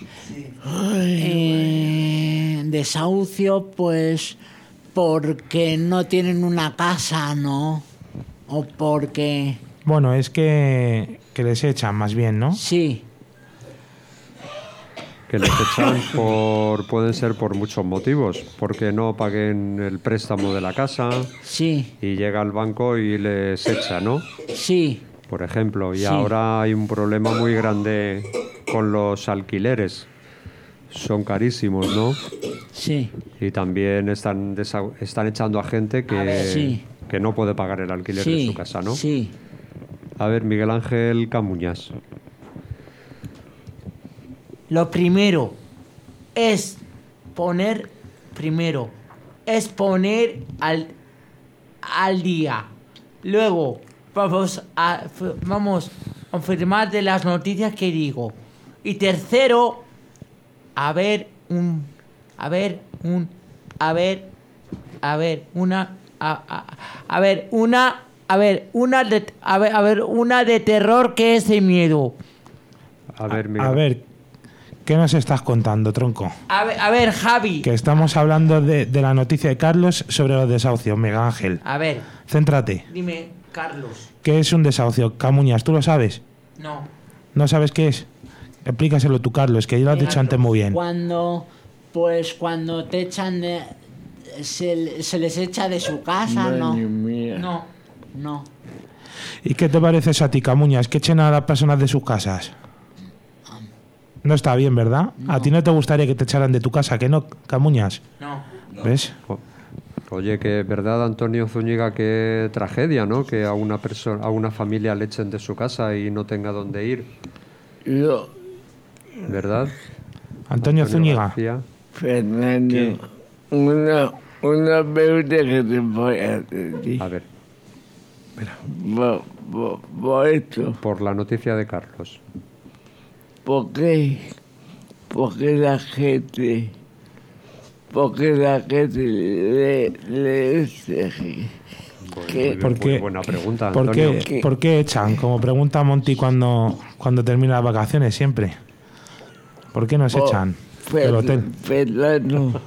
eh, desahucio, pues. Porque no tienen una casa, ¿no? O porque. Bueno, es que, que les echan más bien, ¿no? Sí, Que les echan por. Pueden ser por muchos motivos. Porque no paguen el préstamo de la casa sí, y llega al banco y les echa, ¿no? sí, Por ejemplo. Y Sí. ahora hay un problema muy grande con los alquileres. Son carísimos, ¿no? sí, Y también están, desa- están echando a gente que, Sí. que no puede pagar el alquiler de sí, su casa, ¿no? sí. A ver, Miguel Ángel Camuñas. Lo primero es poner, primero, es poner al, al día. Luego, vamos a, f- vamos a confirmar de las noticias que digo. Y tercero, a ver un, a ver un, a ver, a ver una, a, a, a ver una, a ver una de, a ver, a ver una de terror que es de miedo. A ver, Miguel. A ver, ¿qué nos estás contando, tronco? A ver, a ver, Javi. Que estamos hablando de, de la noticia de Carlos sobre los desahucios, Miguel Ángel. A ver, Céntrate. dime, Carlos. ¿Qué es un desahucio? Camuñas, ¿tú lo sabes? No. ¿No sabes qué es? Explícaselo tú, Carlos, que ya lo has dicho antes muy bien. Cuando. Pues cuando te echan de. Se, se les echa de su casa, ¿no? No. No. ¿Y qué te parece eso a ti, Camuñas? ¿Que echen a las personas de sus casas? No está bien, ¿verdad? ¿A ti no te gustaría que te echaran de tu casa? ¿Que no, Camuñas? No. ¿Ves? O- Oye, que verdad, Antonio Zúñiga, qué tragedia, ¿no? Que a una persona, a una familia le echen de su casa y no tenga dónde ir, Yo, ¿verdad? Antonio Zúñiga. García. Fernando, una, una pregunta que te voy a decir. A ver, Por, por, por esto, por la noticia de Carlos. ¿por qué? ¿Por qué la gente, por qué la gente le, le dice que, ¿Por Muy qué, buena pregunta, ¿por Antonio. qué, ¿Por qué echan? Como pregunta Monty cuando, cuando termina las vacaciones siempre. ¿Por qué nos por- echan del hotel? Fernando,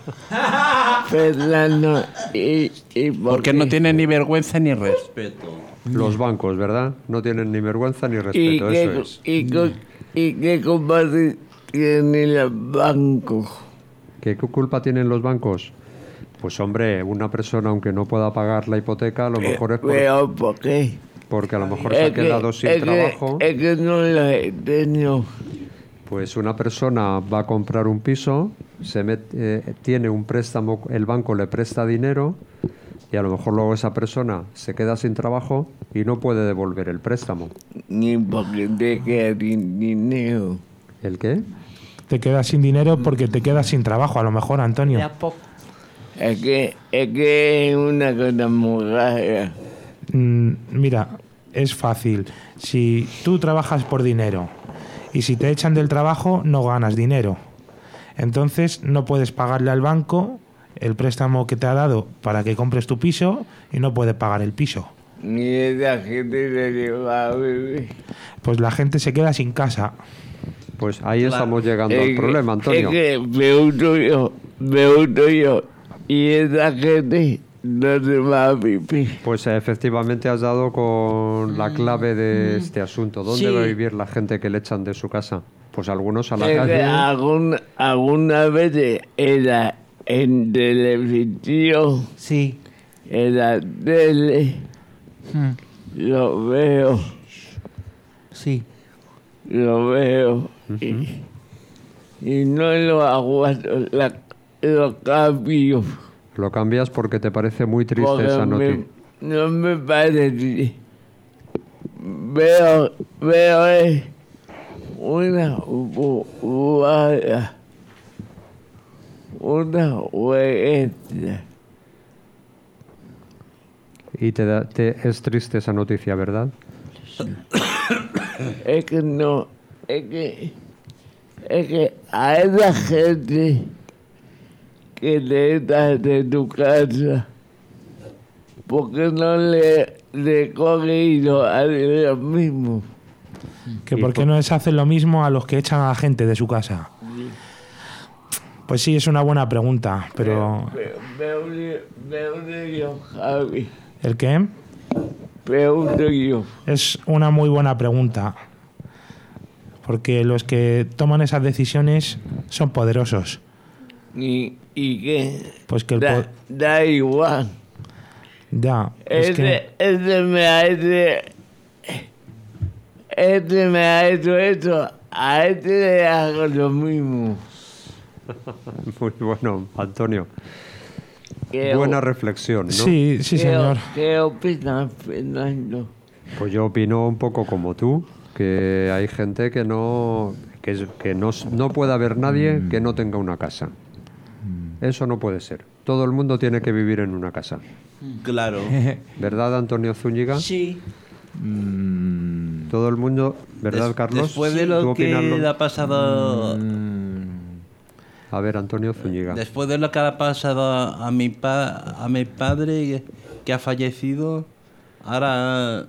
Fernando, y, y por Porque qué? no tiene ni vergüenza ni respeto. Los bancos, ¿verdad? No tienen ni vergüenza ni ¿Y respeto, qué, eso es. y, co- y qué culpa tienen los bancos? ¿Qué cu- culpa tienen los bancos? Pues hombre, una persona aunque no pueda pagar la hipoteca, a lo mejor es por- Pero, ¿por qué? porque a lo mejor se ha quedado sin es que- trabajo. es que no lo he tenido. Pues una persona va a comprar un piso, se met- eh, tiene un préstamo, el banco le presta dinero y a lo mejor luego esa persona se queda sin trabajo y no puede devolver el préstamo. Ni porque te queda sin dinero. ¿El qué? Te quedas sin dinero porque te quedas sin trabajo, a lo mejor, De Antonio. a poco. Es que es que es una cosa muy rara. Mm, mira, es fácil. Si tú trabajas por dinero y si te echan del trabajo, no ganas dinero. Entonces no puedes pagarle al banco el préstamo que te ha dado para que compres tu piso y no puedes pagar el piso. Ni esa gente se lleva a vivir. Pues la gente se queda sin casa. Pues ahí estamos llegando Es al que- problema, Antonio. Es que pregunto yo, pregunto yo, y esa gente no se va a vivir. Pues eh, efectivamente has dado con la clave de este asunto. ¿Dónde Sí. va a vivir la gente que le echan de su casa? Pues algunos a la Es que calle. algún- algunas veces era en televisión, Sí. en la tele, Mm, lo veo, Sí. lo veo, y, y no lo aguanto, la, lo cambio. Lo cambias porque te parece muy triste Porque esa me- noticia. no me parece. Veo, veo eh, una bu- buhaya, una huella. Y te, da- te es triste esa noticia, ¿verdad? Es que no, es que, es que a esa gente que le das de tu casa, porque no le, le cogido a ellos mismos. Que por qué no les hacen lo mismo a los que echan a la gente de su casa. Pues sí, es una buena pregunta, pero... Pregunto yo, Javi. ¿El qué? Pregunto yo. Es una muy buena pregunta. Porque los que toman esas decisiones son poderosos. ¿Y, y qué? Pues que el Da, po- da igual. Ya, es Este, que... este me ha hecho... Este me ha hecho esto. A este le hago lo mismo. Muy bueno, Antonio. ¿Qué Buena o- reflexión, ¿no? Sí, sí, ¿Qué, señor. ¿Qué opinas, Fernando? Pues yo opino un poco como tú, que hay gente que no que, es- que no, s- no puede haber nadie que no tenga una casa. Eso no puede ser. Todo el mundo tiene que vivir en una casa. Claro. ¿Verdad, Antonio Zúñiga? Sí. Todo el mundo, ¿verdad, Des- Carlos? Después de ¿Tú lo opinas que lo- le ha pasado... A ver, Antonio Zúñiga. Después de lo que le ha pasado a, a mi pa, a mi padre que, que ha fallecido, ahora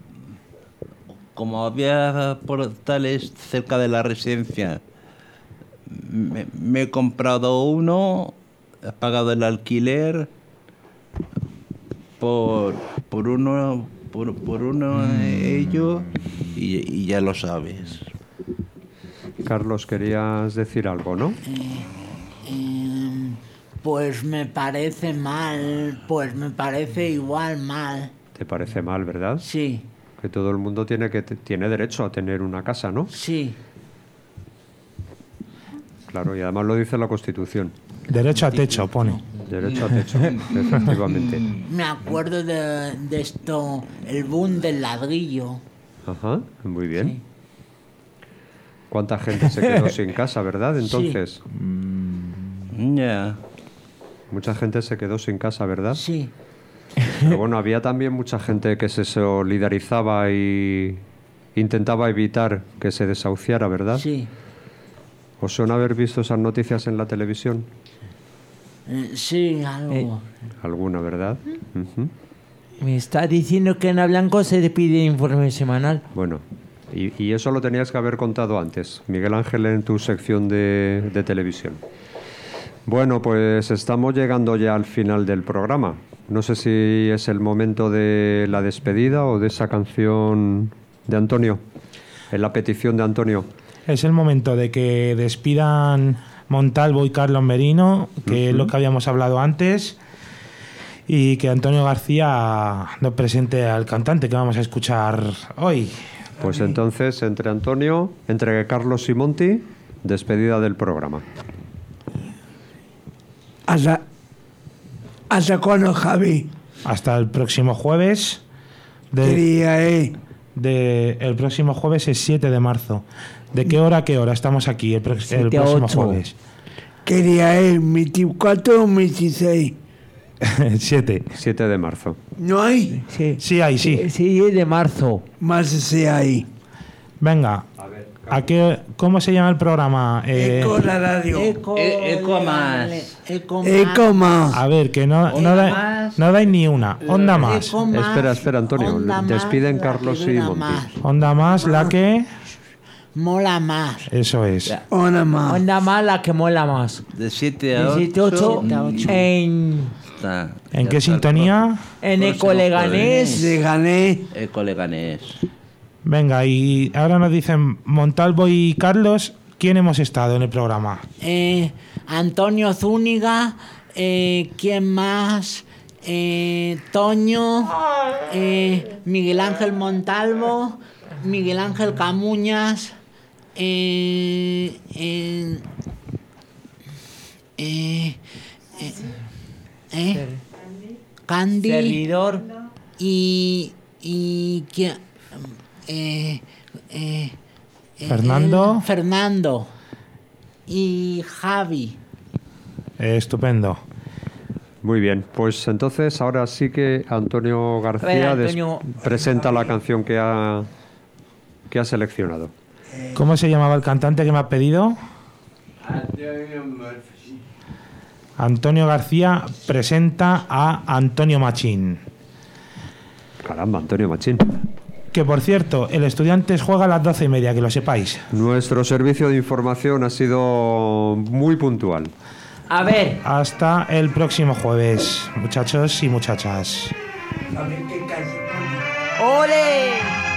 como había portales cerca de la residencia, me, me he comprado uno, he pagado el alquiler por por uno por, por uno de ellos y, y ya lo sabes. Carlos, querías decir algo, ¿no? Em, Pues me parece mal, pues me parece igual mal. Te parece mal, ¿verdad? Sí, Que todo el mundo tiene que tiene derecho a tener una casa, ¿no? sí. claro, y además lo dice la Constitución. Derecho a techo, pone. Derecho a techo, efectivamente. Me acuerdo de, de esto, el boom del ladrillo. Ajá, muy bien. ¿Cuánta gente se quedó sin casa, verdad? Entonces, Mm, Ya. mucha gente se quedó sin casa, ¿verdad? Sí. Pero bueno, había también mucha gente que se solidarizaba y intentaba evitar que se desahuciara, ¿verdad? Sí. ¿Os suena haber visto esas noticias en la televisión? Eh, sí, algo. Alguna, ¿verdad? Ujú. Me está diciendo que Ana Blanco se le pide informe semanal. Bueno, y, y eso lo tenías que haber contado antes, Miguel Ángel, en tu sección de, de televisión. Bueno, pues estamos llegando ya al final del programa. No sé si es el momento de la despedida o de esa canción de Antonio, en la petición de Antonio. Es el momento de que despidan Montalvo y Carlos Merino, que es lo que habíamos hablado antes, y que Antonio García nos presente al cantante que vamos a escuchar hoy. Pues entonces, entre Antonio, entre Carlos y Monty, despedida del programa. ¿Hasta, hasta cuándo, Javi? Hasta el próximo jueves. De, ¿Qué día es? de- el próximo jueves es siete de marzo. ¿De qué hora a qué hora estamos aquí el, pro- el siete a próximo ocho. jueves? ¿Qué día es? ¿veinticuatro o veintiséis? siete. siete de marzo. ¿No hay? Sí. Sí, hay, sí. Eh, Sí, es de marzo. Más sea ahí. Venga. ¿A qué, ¿Cómo se llama el programa? Eh, Eco la radio. Eco, E- eco le- más. le- Eco, Eco más. a ver, que no, no, da- más. no dais ni una. Onda más. Eco más, Espera, espera, Antonio. onda Despiden más, la Carlos que y dura Monty. más. Onda más, la que... Mola más. Eso es. Una más. Onda más la que mola más. De siete a dieciocho ocho. en, Está- ¿En ya qué está el sintonía? en Próximo Ecoleganés. Le gané. pro- Ecoleganés. Venga, y ahora nos dicen Montalvo y Carlos, ¿quién hemos estado en el programa? Eh, Antonio Zúñiga. Eh, ¿Quién más? Eh, Toño. Eh, Miguel Ángel Montalvo. Miguel Ángel Camuñas. Eh, eh, eh, eh, eh, Candy. Servidor. Y. y ¿quién? Eh, eh, eh, Fernando. él, Fernando. Y Javi. Eh, estupendo. Muy bien, pues entonces ahora sí que Antonio García A ver, des- Antonio. presenta la canción que ha, que ha seleccionado. ¿Cómo se llamaba el cantante que me ha pedido? Antonio García presenta a Antonio Machín. Caramba, Antonio Machín. Que por cierto, el Estudiantes juega a las doce y media, que lo sepáis. Nuestro servicio de información ha sido muy puntual. A ver. Hasta el próximo jueves, muchachos y muchachas. ¡Ole!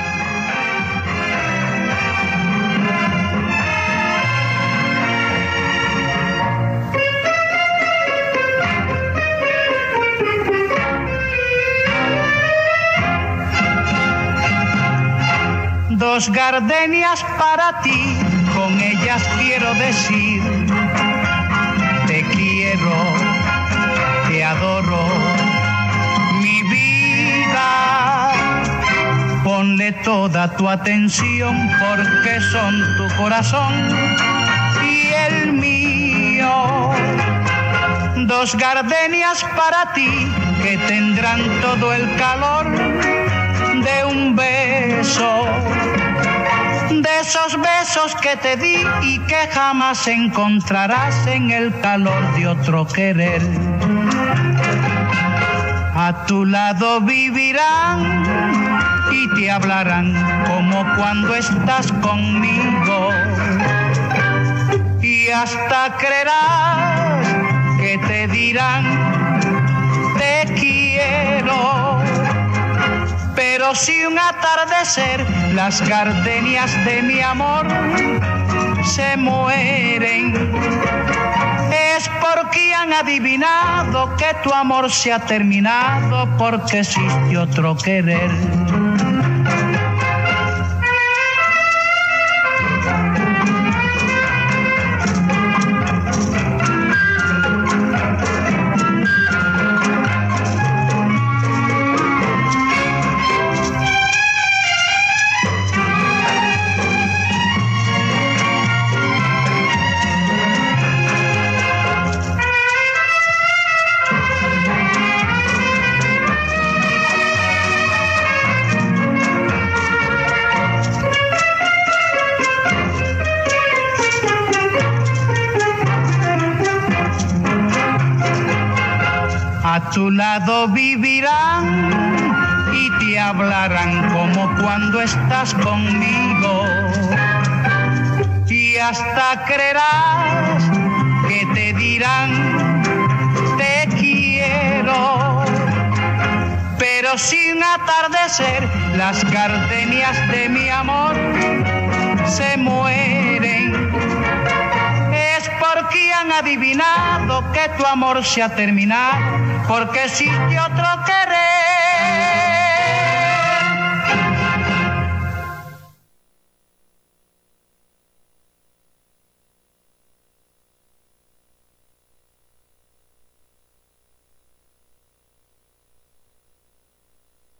Dos gardenias para ti, con ellas quiero decir, te quiero, te adoro, mi vida. Ponle toda tu atención porque son tu corazón y el mío. Dos gardenias para ti que tendrán todo el calor de un beso, de esos besos que te di y que jamás encontrarás en el calor de otro querer. A tu lado vivirán y te hablarán como cuando estás conmigo, y hasta creerás que te dirán te quiero. Pero si un atardecer las gardenias de mi amor se mueren, es porque han adivinado que tu amor se ha terminado porque existe otro querer. tu lado vivirán y te hablarán como cuando estás conmigo. Y hasta creerás que te dirán te quiero. Pero sin atardecer las gardenias de mi amor se mueren. Es porque han adivinado que tu amor se ha terminado, porque existe otro querer.